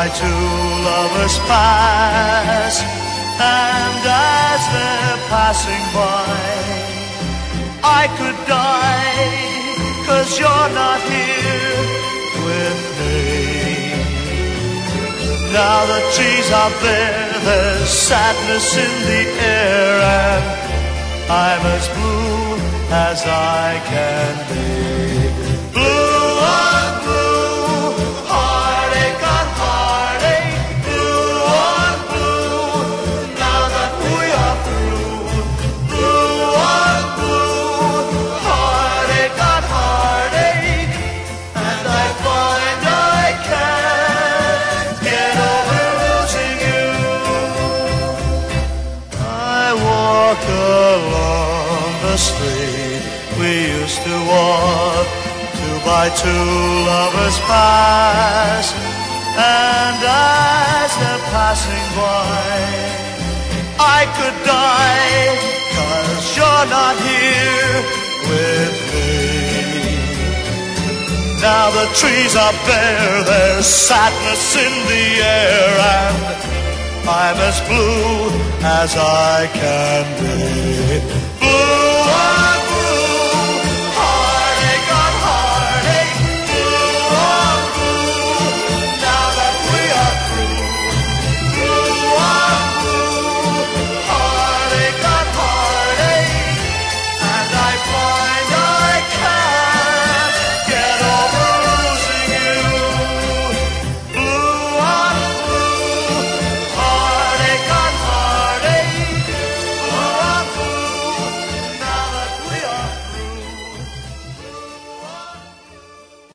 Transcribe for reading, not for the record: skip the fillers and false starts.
my two lovers pass, and as they're passing by, I could die, 'cause you're not here with me. Now the trees are bare, there's sadness in the air, and I'm as blue as I can be. Blue on blue, heartache on heartache, blue on blue, now that we are through. Blue on blue, heartache on heartache, and I find I can't get over losing you. I walk along the street we used to walk, two by two lovers pass, and as they're passing by, I could die, 'cause you're not here with me. Now the trees are bare, there's sadness in the air, and I'm as blue as I can be. Blue on